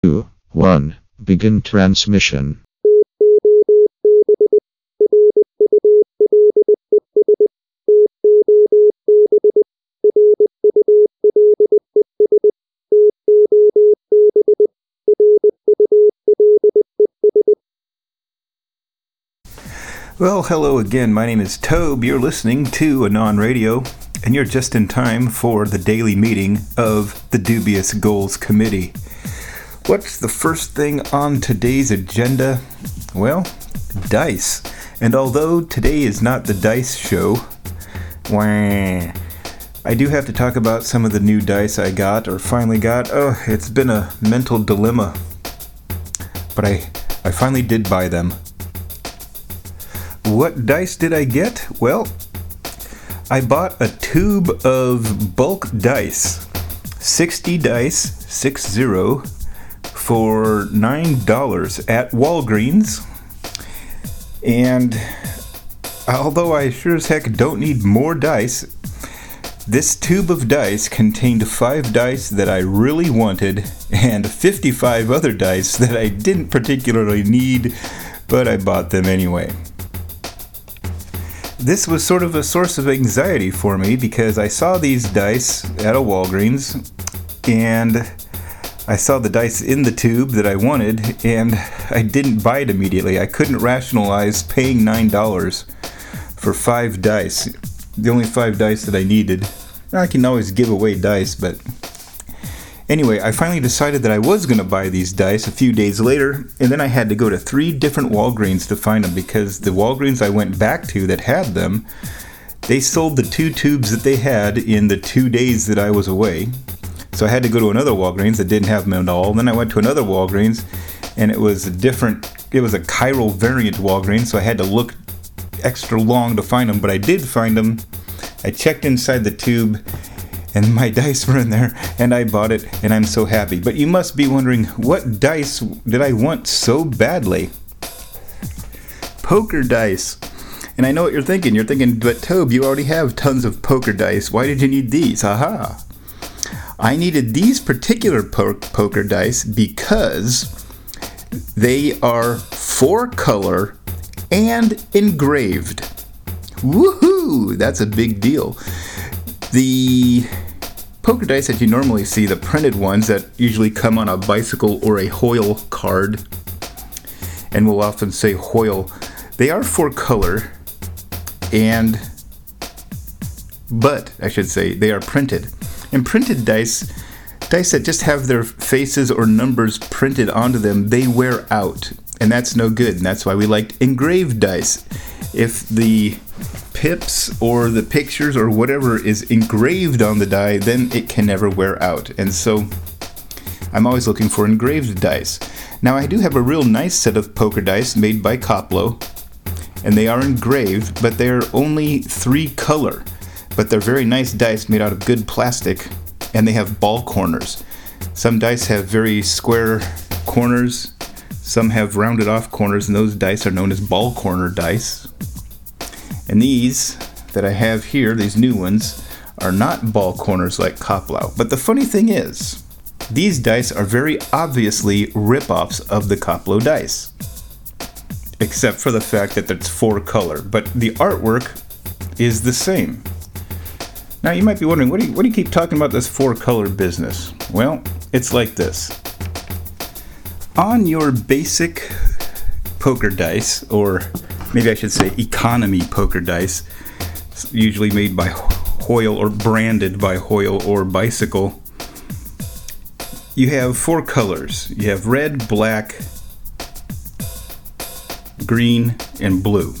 2, 1. Begin transmission. Well, hello again. My name is Tobe. You're listening to Anon Radio, and you're just in time for the daily meeting of the Dubious Goals Committee. What's the first thing on today's agenda? Well, dice. And although today is not the dice show, I do have to talk about some of the new dice I got, or finally got. Oh, it's been a mental dilemma. But I finally did buy them. What dice did I get? Well, I bought a tube of bulk dice, 60 dice, 60, for $9 at Walgreens. And although I sure as heck don't need more dice, this tube of dice contained 5 dice that I really wanted and 55 other dice that I didn't particularly need, but I bought them anyway. This was sort of a source of anxiety for me because I saw these dice at a Walgreens and I saw the dice in the tube that I wanted and I didn't buy it immediately. I couldn't rationalize paying $9 for 5 dice, the only 5 dice that I needed. I can always give away dice, but anyway, I finally decided that I was going to buy these dice a few days later, and then I had to go to 3 different Walgreens to find them because the Walgreens I went back to that had them, they sold the 2 tubes that they had in the 2 days that I was away. So I had to go to another Walgreens that didn't have them at all. Then I went to another Walgreens, and it was a chiral variant Walgreens, so I had to look extra long to find them, but I did find them. I checked inside the tube, and my dice were in there, and I bought it, and I'm so happy. But you must be wondering, what dice did I want so badly? Poker dice. And I know what you're thinking. You're thinking, but Tobe, you already have tons of poker dice. Why did you need these? Aha! I needed these particular poker dice because they are 4-color and engraved. Woohoo! That's a big deal. The poker dice that you normally see, the printed ones that usually come on a bicycle or a Hoyle card, and will often say Hoyle, they are 4-color, but I should say they are printed. And printed dice that just have their faces or numbers printed onto them, they wear out, and that's no good, and that's why we liked engraved dice. If the pips or the pictures or whatever is engraved on the die, then it can never wear out. And so I'm always looking for engraved dice. Now I do have a real nice set of poker dice made by Koplo, and they are engraved, but they're only 3-color. But they're very nice dice made out of good plastic, and they have ball corners. Some dice have very square corners, some have rounded off corners, and those dice are known as ball corner dice. And these that I have here, these new ones, are not ball corners like Koplo. But the funny thing is, these dice are very obviously rip-offs of the Koplo dice. Except for the fact that it's 4-color. But the artwork is the same. Now you might be wondering, what do you keep talking about this 4-color business? Well, it's like this. On your basic poker dice, or maybe I should say economy poker dice, usually made by Hoyle or branded by Hoyle or Bicycle, you have 4 colors. You have red, black, green, and blue.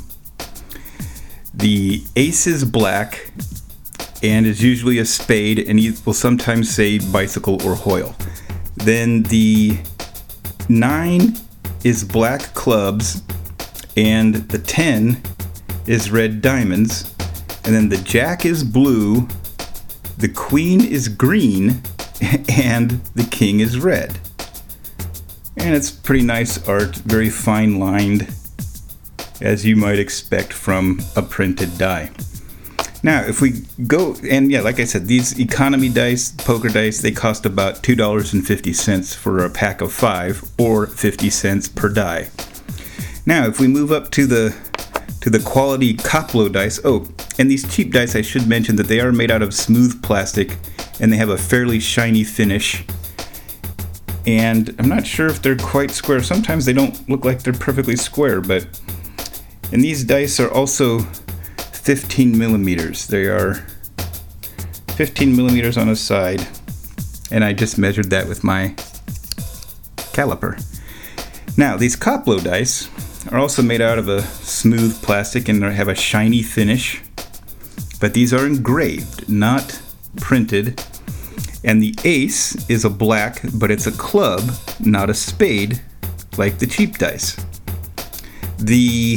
The ace is black and is usually a spade, and you will sometimes say Bicycle or Hoyle. Then the 9 is black clubs, and the 10 is red diamonds, and then the jack is blue, the queen is green, and the king is red. And it's pretty nice art, very fine lined, as you might expect from a printed die. Now, if we go, and yeah, like I said, these economy dice, poker dice, they cost about $2.50 for a pack of 5, or 50 cents per die. Now, if we move up to the quality Koplo dice, and these cheap dice, I should mention that they are made out of smooth plastic, and they have a fairly shiny finish. And I'm not sure if they're quite square. Sometimes they don't look like they're perfectly square, and these dice are also 15 millimeters. They are 15 millimeters on a side, and I just measured that with my caliper. Now, these Koplo dice are also made out of a smooth plastic and they have a shiny finish, but these are engraved, not printed. And the ace is a black, but it's a club, not a spade, like the cheap dice. The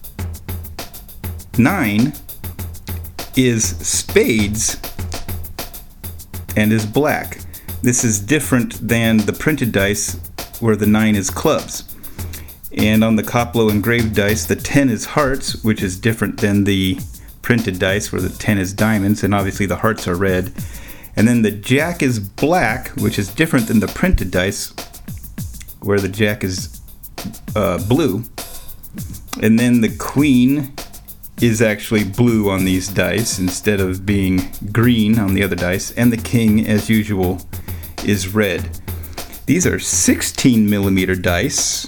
9 is spades and is black. This is different than the printed dice where the 9 is clubs. And on the Koplo engraved dice, the 10 is hearts, which is different than the printed dice where the 10 is diamonds, and obviously the hearts are red. And then the jack is black, which is different than the printed dice where the jack is blue. And then the queen is actually blue on these dice instead of being green on the other dice, and the king, as usual, is red. These are 16 millimeter dice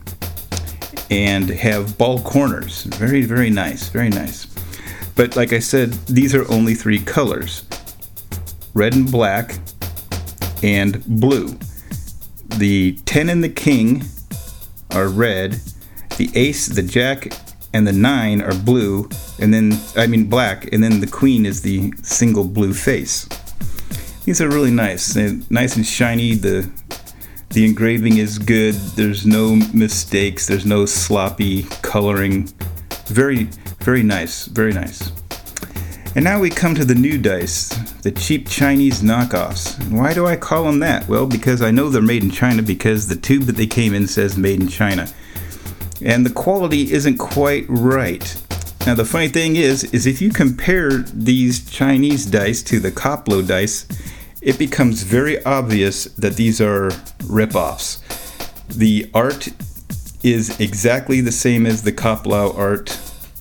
and have ball corners. Very, very nice, very nice. But like I said, these are only 3 colors: red and black and blue. The 10 and the king are red. The ace, the jack, and the 9 are blue, and then black, and then the queen is the single blue face. These are really nice. They're nice and shiny. The engraving is good. There's no mistakes. There's no sloppy coloring. Very, very nice. Very nice. And now we come to the new dice, the cheap Chinese knockoffs. Why do I call them that? Well, because I know they're made in China, because the tube that they came in says made in China. And the quality isn't quite right. Now, the funny thing is if you compare these Chinese dice to the Koplo dice, it becomes very obvious that these are rip-offs. The art is exactly the same as the Koplo art.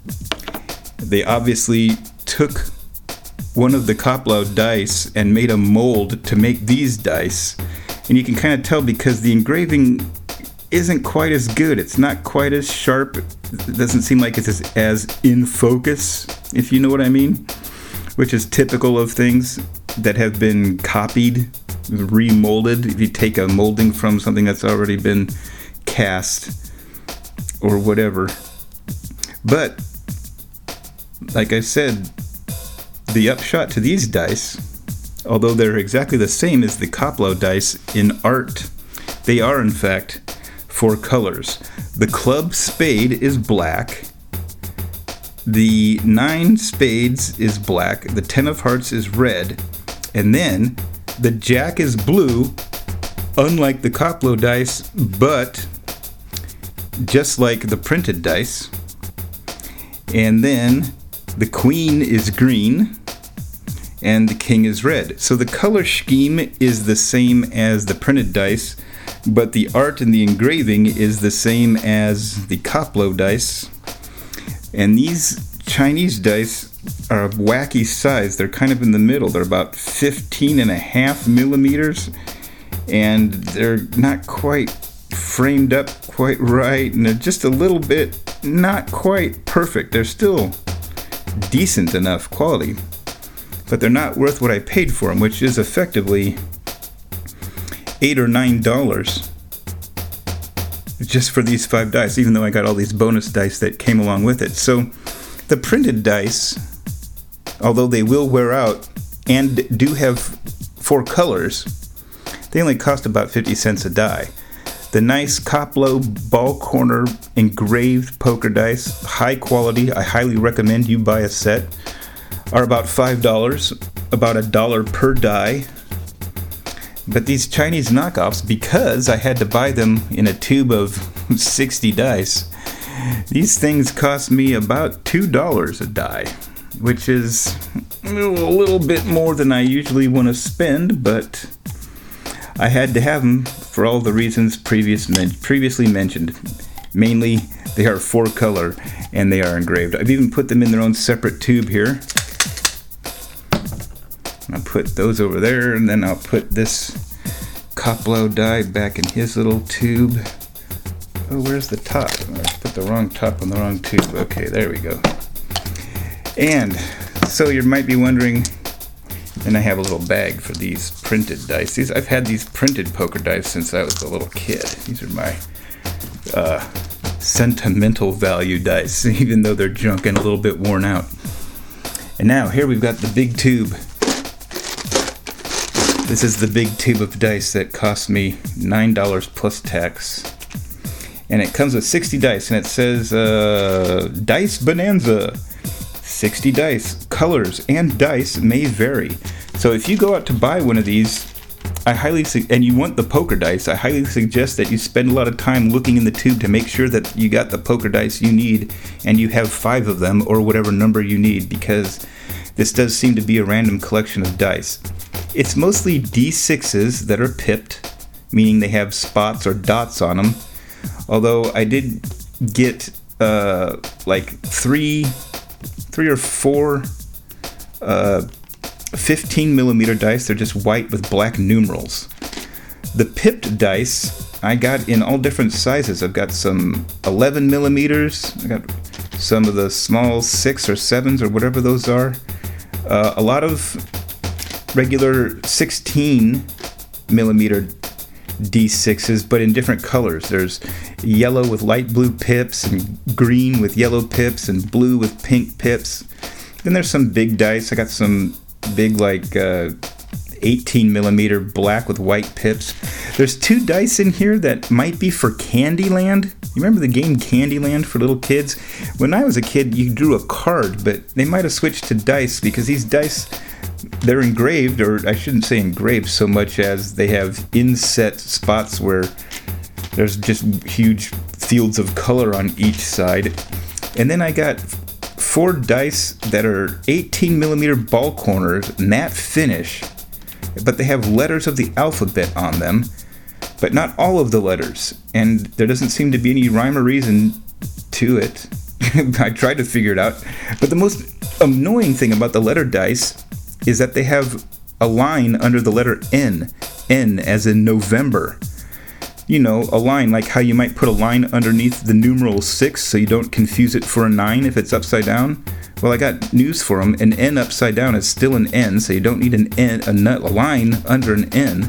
They obviously took one of the Koplo dice and made a mold to make these dice. And you can kind of tell because the engraving isn't quite as good. It's not quite as sharp. It doesn't seem like it's as in focus, if you know what I mean, which is typical of things that have been copied, remolded. If you take a molding from something that's already been cast or whatever. But like I said, the upshot to these dice, although they're exactly the same as the Koplo dice in art, they are in fact 4 colors. The club spade is black. The 9 spades is black. The 10 of hearts is red. And then the jack is blue, unlike the Koplo dice, but just like the printed dice. And then the queen is green and the king is red. So the color scheme is the same as the printed dice, but the art and the engraving is the same as the Koplo dice. And these Chinese dice are a wacky size. They're kind of in the middle. They're about 15.5 millimeters, and they're not quite framed up quite right, and they're just a little bit not quite perfect. They're still decent enough quality, but they're not worth what I paid for them, which is effectively $8 or $9 just for these 5 dice, even though I got all these bonus dice that came along with it. So the printed dice, although they will wear out and do have 4 colors, they only cost about 50 cents a die. The nice Koplo ball corner engraved poker dice, high quality, I highly recommend you buy a set, are about $5, about $1 per die. But these Chinese knockoffs, because I had to buy them in a tube of 60 dice, these things cost me about $2 a die. which is a little bit more than I usually want to spend, but I had to have them for all the reasons previously mentioned. Mainly, they are 4-color and they are engraved. I've even put them in their own separate tube here. I'll put those over there, and then I'll put this Koplow die back in his little tube. Oh, where's the top? I put the wrong top on the wrong tube. Okay, there we go. And so you might be wondering, and I have a little bag for these printed dice. I've had these printed poker dice since I was a little kid. These are my sentimental value dice, even though they're junk and a little bit worn out. And now here we've got the big tube. This is the big tube of dice that cost me $9 plus tax. And it comes with 60 dice, and it says Dice Bonanza. 60 dice. Colors and dice may vary. So if you go out to buy one of these, and you want the poker dice, I highly suggest that you spend a lot of time looking in the tube to make sure that you got the poker dice you need, and you have 5 of them, or whatever number you need, because this does seem to be a random collection of dice. It's mostly D6s that are pipped, meaning they have spots or dots on them. Although I did get like three or four 15 millimeter dice. They're just white with black numerals. The pipped dice I got in all different sizes. I've got some 11 millimeters. I got some of the small 6 or 7s or whatever those are. A lot of regular 16 millimeter D6s, but in different colors. There's yellow with light blue pips, and green with yellow pips, and blue with pink pips. Then there's some big dice. I got some big, like 18 millimeter black with white pips. There's 2 dice in here that might be for Candyland. You remember the game Candyland for little kids? When I was a kid, you drew a card, but they might have switched to dice, because these dice, they're engraved, or I shouldn't say engraved so much as they have inset spots where there's just huge fields of color on each side. And then I got 4 dice that are 18 millimeter ball corners, matte finish, but they have letters of the alphabet on them, but not all of the letters. And there doesn't seem to be any rhyme or reason to it. I tried to figure it out. But the most annoying thing about the letter dice is that they have a line under the letter N. N as in November. You know, a line like how you might put a line underneath the numeral 6 so you don't confuse it for a 9 if it's upside down. Well, I got news for them. An N upside down is still an N, so you don't need an N, a line under an N.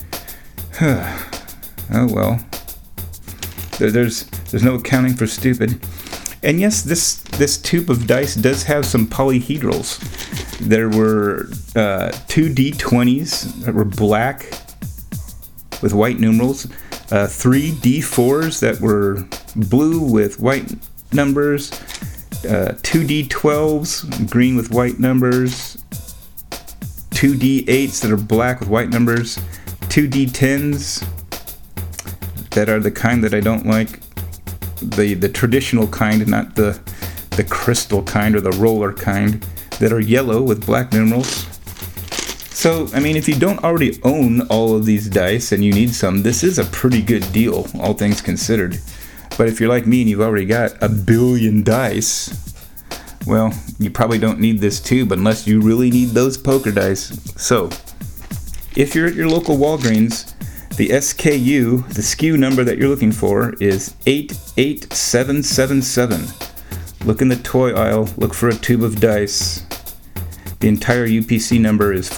Oh well. There's no accounting for stupid. And yes, this tube of dice does have some polyhedrals. There were 2 D20s that were black with white numerals, 3 D4s that were blue with white numbers, 2 D12s, green with white numbers, 2 D8s that are black with white numbers, 2 D10s that are the kind that I don't like, the traditional kind, not the crystal kind or the roller kind, that are yellow with black numerals. So, I mean, if you don't already own all of these dice and you need some, this is a pretty good deal, all things considered. But if you're like me and you've already got a billion dice, well, you probably don't need this tube unless you really need those poker dice. So, if you're at your local Walgreens, the SKU, the SKU number that you're looking for is 88777. Look in the toy aisle, look for a tube of dice. The entire UPC number is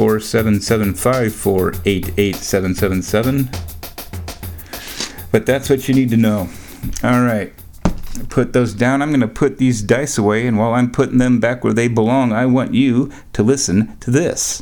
47754887777. But that's what you need to know. Alright, put those down. I'm going to put these dice away, and while I'm putting them back where they belong, I want you to listen to this.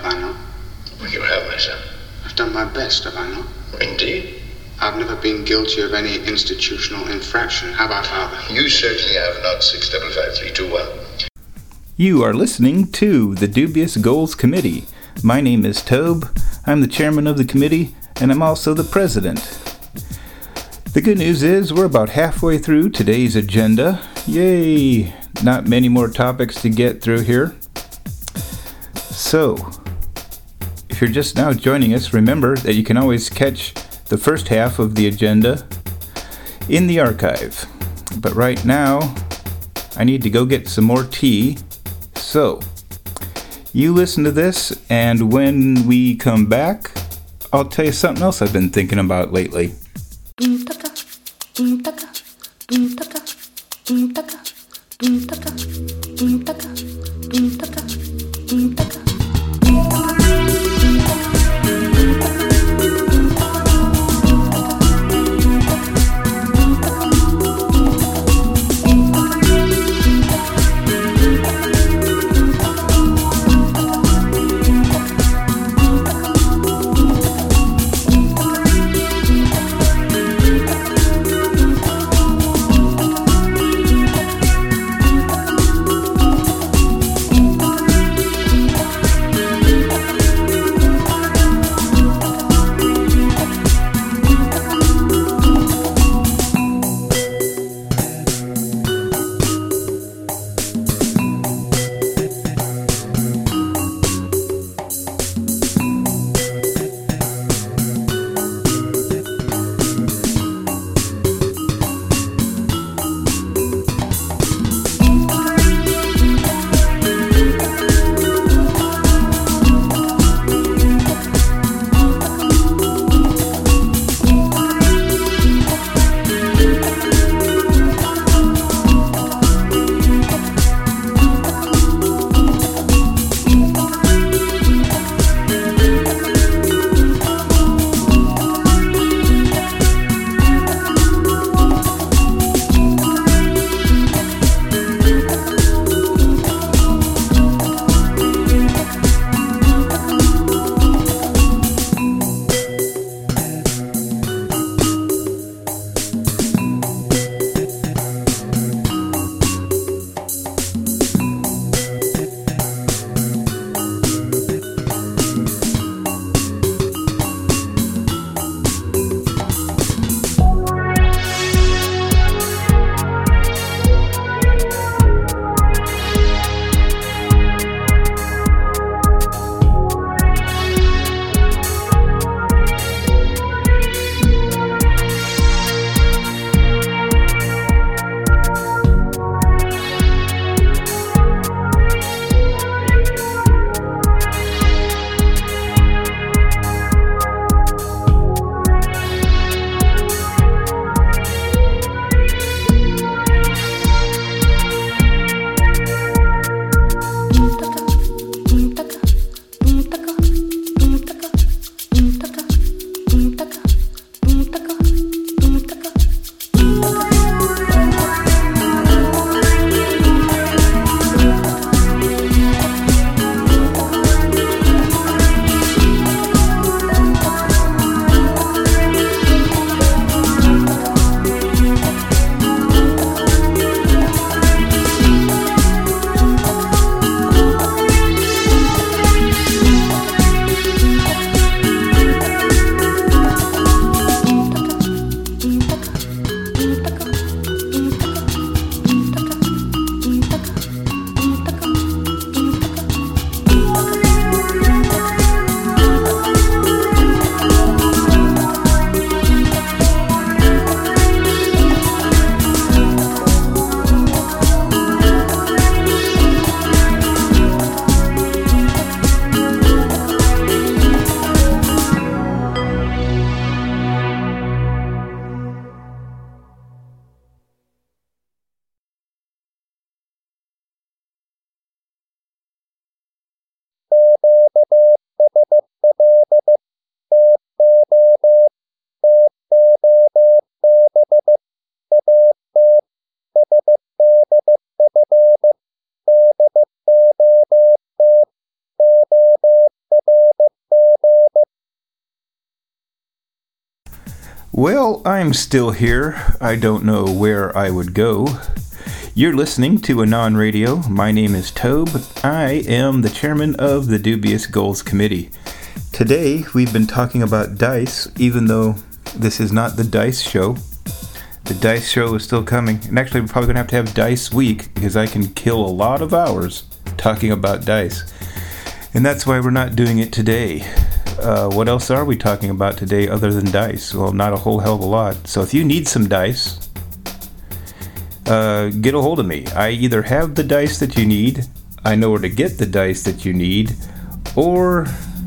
have I not? Well, you have, my son. I've done my best, have I not? Indeed. I've never been guilty of any institutional infraction, have I, Father? You certainly have not, 655321. You are listening to the Dubious Goals Committee. My name is Tobe. I'm the chairman of the committee, and I'm also the president. The good news is we're about halfway through today's agenda. Yay! Not many more topics to get through here. So, if you're just now joining us, remember that you can always catch the first half of the agenda in the archive. But right now, I need to go get some more tea. So, you listen to this, and when we come back, I'll tell you something else I've been thinking about lately. Well, I'm still here. I don't know where I would go. You're listening to Anon Radio. My name is Tobe. I am the chairman of the Dubious Goals Committee. Today, we've been talking about dice, even though this is not the dice show. The dice show is still coming. And actually, we're probably going to have Dice Week, because I can kill a lot of hours talking about dice. And that's why we're not doing it today. What else are we talking about today other than dice? Well, not a whole hell of a lot. So if you need some dice, get a hold of me. I either have the dice that you need, I know where to get the dice that you need, or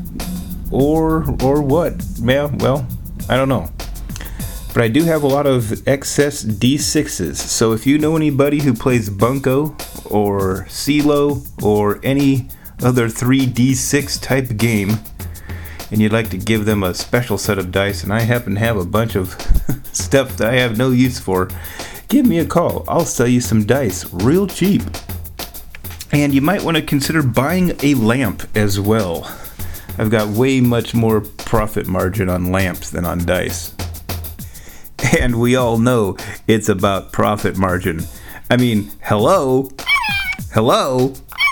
what? Yeah, well, I don't know. But I do have a lot of excess D6s, so if you know anybody who plays Bunko or CeeLo or any other 3D6 type game, and you'd like to give them a special set of dice, and I happen to have a bunch of stuff that I have no use for, give me a call. I'll sell you some dice real cheap. And you might want to consider buying a lamp as well. I've got way much more profit margin on lamps than on dice. And we all know it's about profit margin. I mean, hello? Hello?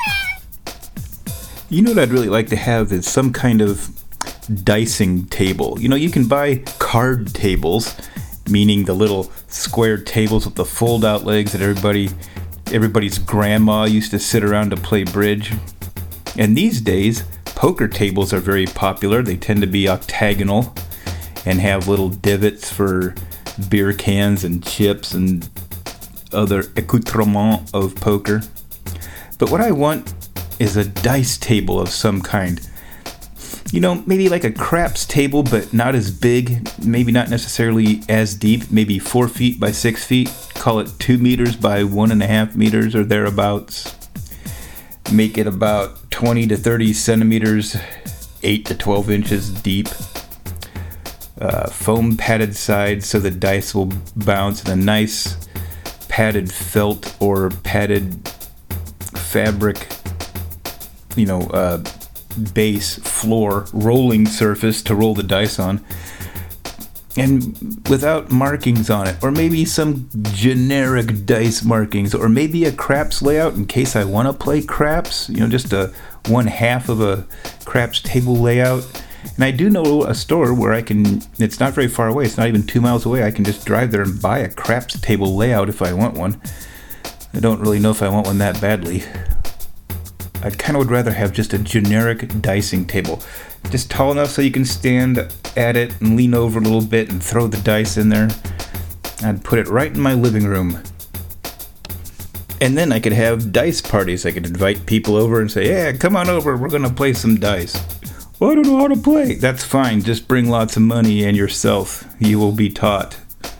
You know what I'd really like to have is some kind of dicing table. You know, you can buy card tables, meaning the little square tables with the fold-out legs that everybody's grandma used to sit around to play bridge. And these days, poker tables are very popular. They tend to be octagonal and have little divots for beer cans and chips and other accoutrements of poker. But what I want is a dice table of some kind. You know, maybe like a craps table, but not as big, maybe not necessarily as deep, maybe 4 feet by 6 feet, call it 2 meters by 1.5 meters or thereabouts. Make it about 20 to 30 centimeters, 8 to 12 inches deep. Foam padded sides so the dice will bounce, and a nice padded felt or padded fabric, base, floor, rolling surface to roll the dice on, and without markings on it, or maybe some generic dice markings, or maybe a craps layout in case I want to play craps, just a 1/2 of a craps table layout. And I do know a store where it's not very far away, it's not even 2 miles away, I can just drive there and buy a craps table layout if I want one. I don't really know if I want one that badly. I kind of would rather have just a generic dicing table. Just tall enough so you can stand at it and lean over a little bit and throw the dice in there. I'd put it right in my living room. And then I could have dice parties. I could invite people over and say, yeah, come on over, we're going to play some dice. Well, I don't know how to play. That's fine, just bring lots of money and yourself. You will be taught.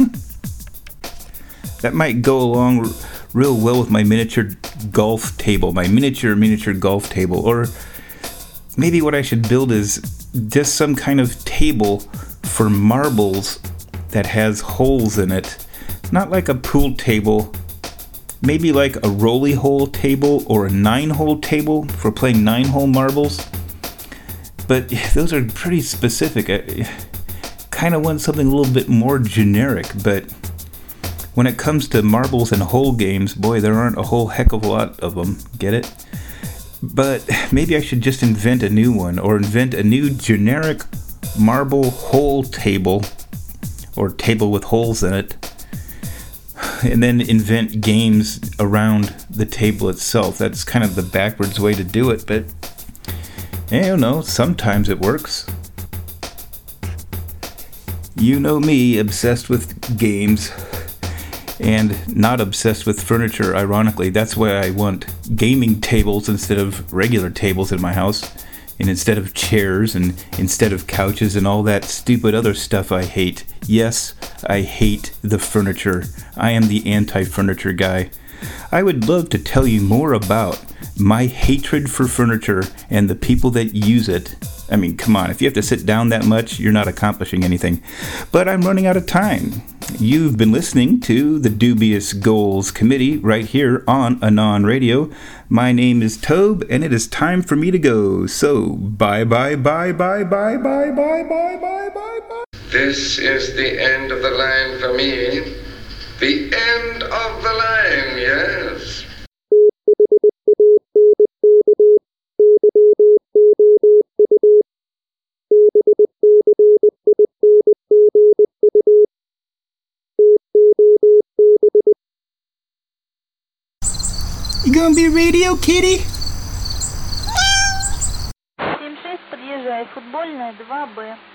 That might go along real well with my miniature golf table, my miniature golf table. Or maybe what I should build is just some kind of table for marbles that has holes in it. Not like a pool table, maybe like a rolly hole table or a 9-hole table for playing 9-hole marbles. But those are pretty specific. I kind of want something a little bit more generic, but when it comes to marbles and hole games, boy, there aren't a whole heck of a lot of them. Get it? But maybe I should just invent a new one, or invent a new generic marble hole table, or table with holes in it, and then invent games around the table itself. That's kind of the backwards way to do it, but I don't know, sometimes it works. You know me, obsessed with games. And not obsessed with furniture, ironically. That's why I want gaming tables instead of regular tables in my house, and instead of chairs, and instead of couches and all that stupid other stuff I hate. Yes, I hate the furniture. I am the anti-furniture guy. I would love to tell you more about my hatred for furniture and the people that use it. I mean, come on, if you have to sit down that much, you're not accomplishing anything. But I'm running out of time. You've been listening to the Dubious Goals Committee right here on Anon Radio. My name is Tobe, and it is time for me to go. So, bye. This is the end of the line for me. The end of the line, yes. You gonna be Radio Kitty? 7-6, подъезжай, футбольная, 2Б.